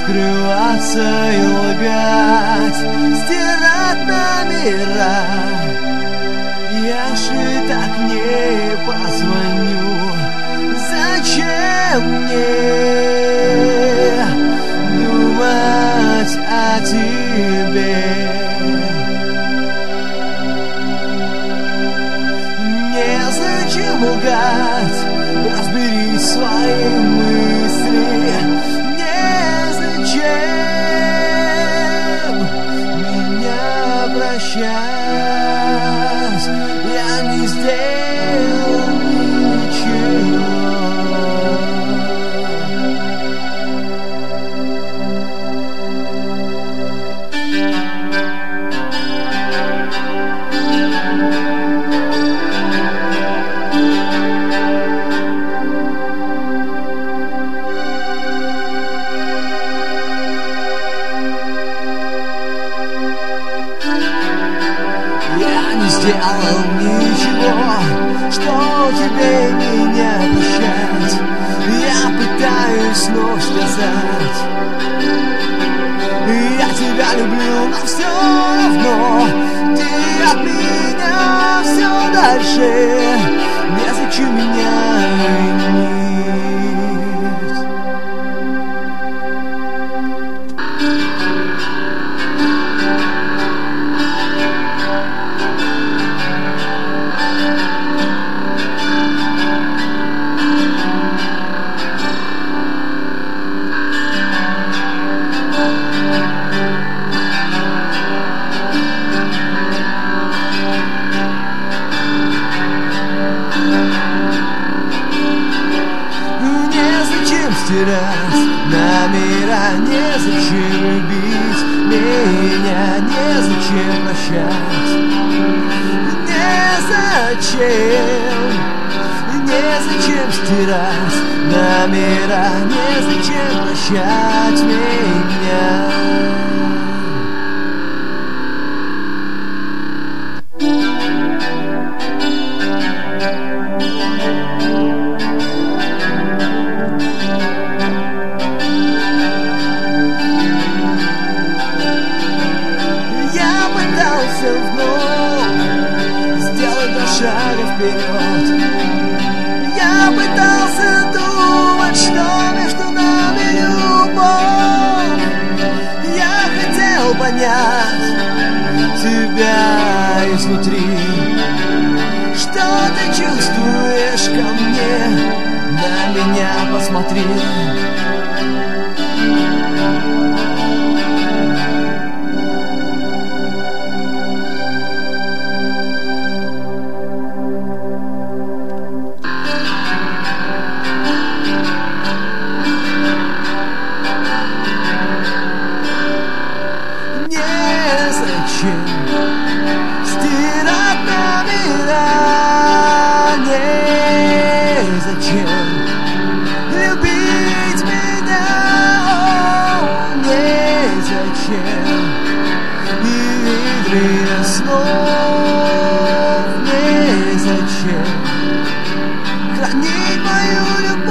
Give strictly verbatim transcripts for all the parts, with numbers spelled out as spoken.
скрываться и лгать, стирать номера. Я же так не позвоню. Зачем мне думать о тебе? Незачем лгать, разбери свои мысли. Незачем меня прощать, я не сделал ничего. Сделал ничего, что тебе меня прощать. Я пытаюсь вновь сказать: я тебя люблю, но все равно ты от меня все дальше. Незачем меня винить. Стирать номера, незачем любить меня, незачем прощать. Незачем, незачем стирать номера, незачем прощать меня. Шага вперед. Я пытался думать, что между нами любовь. Я хотел понять тебя изнутри. Что ты чувствуешь ко мне? На меня посмотри. Стирать номера, незачем любить меня, незачем игры снов, незачем хранить мою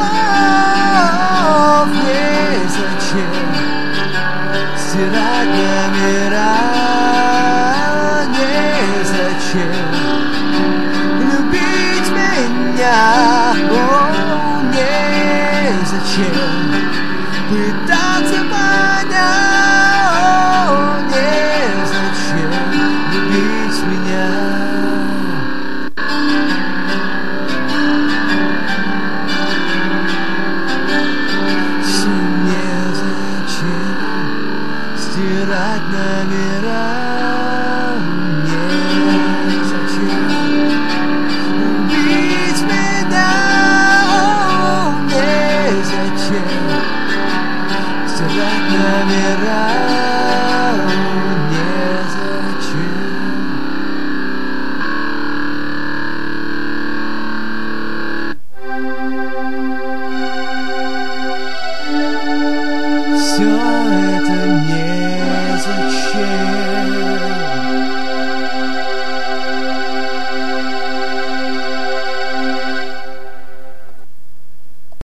любовь, незачем стирать номера. Любить меня, о, незачем пытаться понять, о, незачем любить меня. Все незачем стирать номера. Стирать номера, незачем. Все это незачем.